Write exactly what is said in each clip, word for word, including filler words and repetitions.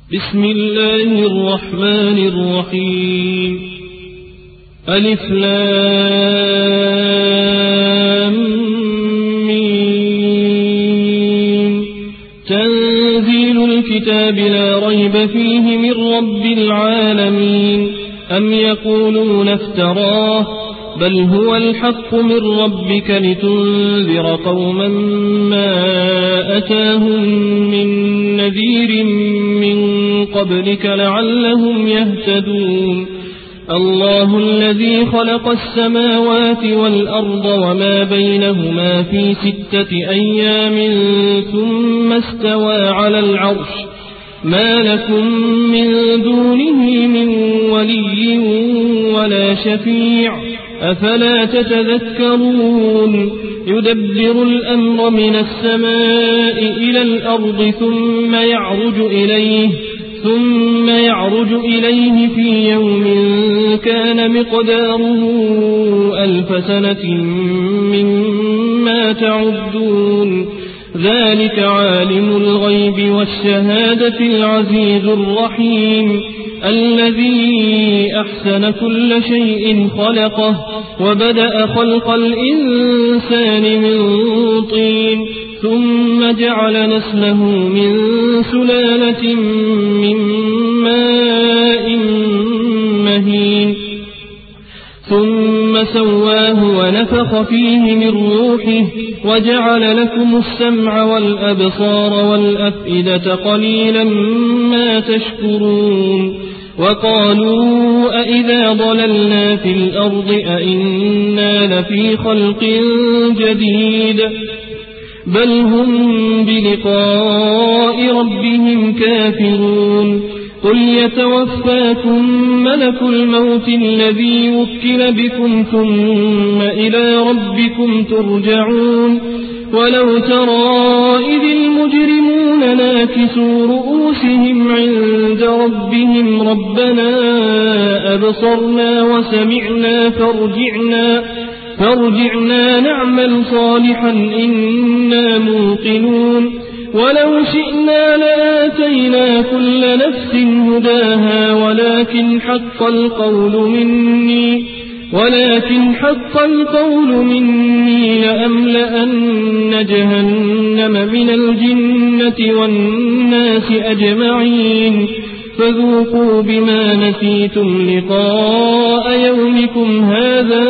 بسم الله الرحمن الرحيم ألف لام ميم تنزيل الكتاب لا ريب فيه من رب العالمين أم يقولون افتراه بل هو الحق من ربك لتنذر قوما ما أتاهم من نذير من قبلك لعلهم يهتدون الله الذي خلق السماوات والأرض وما بينهما في ستة أيام ثم استوى على العرش ما لكم من دونه من ولي ولا شفيع أفلا تتذكرون يدبر الأمر من السماء إلى الأرض ثم يعرج إليه ثم يعرج إليه في يوم كان مقداره ألف سنة مما تعدون ذلك عالم الغيب والشهادة العزيز الرحيم الذي أحسن كل شيء خلقه وبدأ خلق الإنسان من طين ثم جعل نسله من سلالة من ماء مهين ثم سواه ونفخ فيه من روحه وجعل لكم السمع والأبصار والأفئدة قليلا ما تشكرون وقالوا أئذا ضللنا في الأرض أئنا لفي خلق جديد بل هم بلقاء ربهم كافرون قل يتوفاكم ملك الموت الذي وكل بكم ثم إلى ربكم ترجعون ولو ترى إذ المجرمون ناكسوا رؤوسهم عند ربهم ربنا أبصرنا وسمعنا فارجعنا فارجعنا نعمل صالحا إنا موقنون ولو شئنا لآتينا كل نفس هداها ولكن حق القول مني ولكن حق القول مني لأملأن جهنم من الجنة والناس أجمعين فذوقوا بما نسيتم لقاء يومكم هذا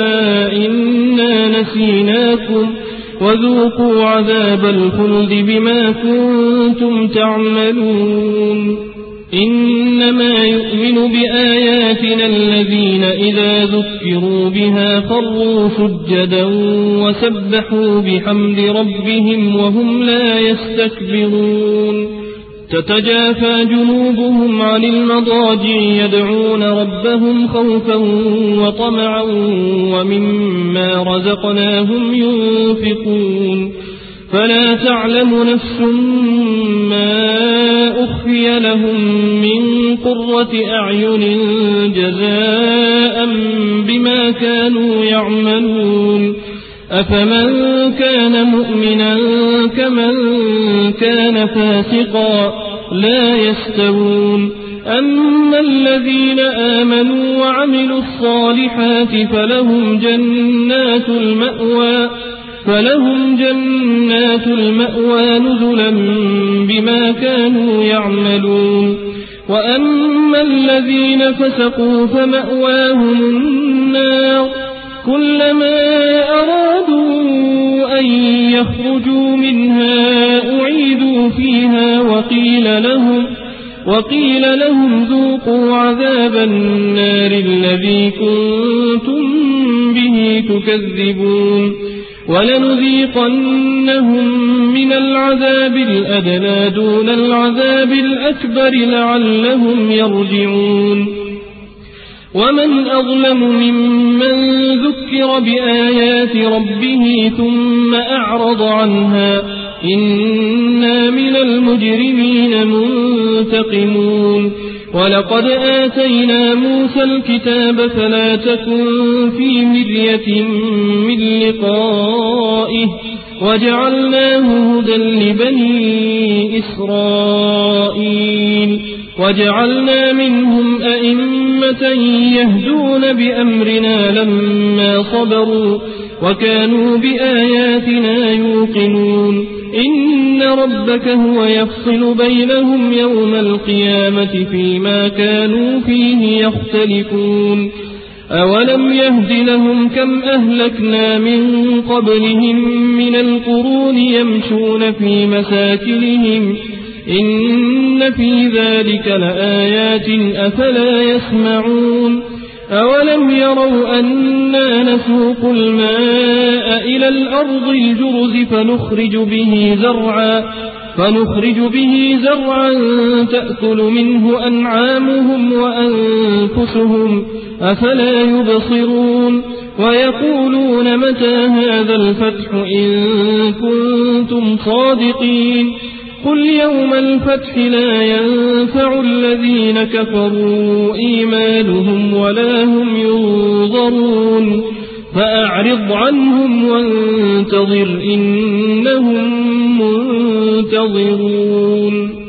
إنا نسيناكم وذوقوا عذاب الخلد بما كنتم تعملون إنما يؤمن بآياتنا الذين إذا ذكروا بها خروا سجدا وسبحوا بحمد ربهم وهم لا يستكبرون تتجافى جنوبهم عن المضاجع يدعون ربهم خوفا وطمعا ومما رزقناهم ينفقون فلا تعلم نفس ما أخفي لهم من قرة أعين جزاء بما كانوا يعملون أفمن كان مؤمنا كمن كان فاسقا لا يستوون أما الذين آمنوا وعملوا الصالحات فلهم جنات المأوى فلهم جنات المأوى نزلا بما كانوا يعملون وأما الذين فسقوا فمأواهم النار كلما أرادوا أن يخرجوا منها أعيدوا فيها وقيل لهم وقيل لهم ذوقوا عذاب النار الذي كنتم به تكذبون ولنذيقنهم من العذاب الأدنى دون العذاب الأكبر لعلهم يرجعون ومن أظلم ممن ذكر بآيات ربه ثم أعرض عنها إنا من المجرمين منتقمون ولقد آتينا موسى الكتاب فلا تكن في مرية من لقائه وجعلناه هدى لبني إسرائيل وجعلنا منهم أئمة يهدون بأمرنا لما صبروا وكانوا بآياتنا يوقنون إن ربك هو يفصل بينهم يوم القيامة فيما كانوا فيه يختلفون أولم يهد لهم كم أهلكنا من قبلهم من القرون يمشون في مساكنهم إن في ذلك لآيات أفلا يسمعون أولم يروا أنا نسوق الماء إلى الأرض الجرز فنخرج به زرعا فنخرج به زرعا تأكل منه أنعامهم وأنفسهم أفلا يبصرون ويقولون متى هذا الفتح إن كنتم صادقين قل يوم الفتح لا ينفع الذين كفروا إيمانهم ولا هم ينظرون فأعرض عنهم وانتظر إنهم منتظرون.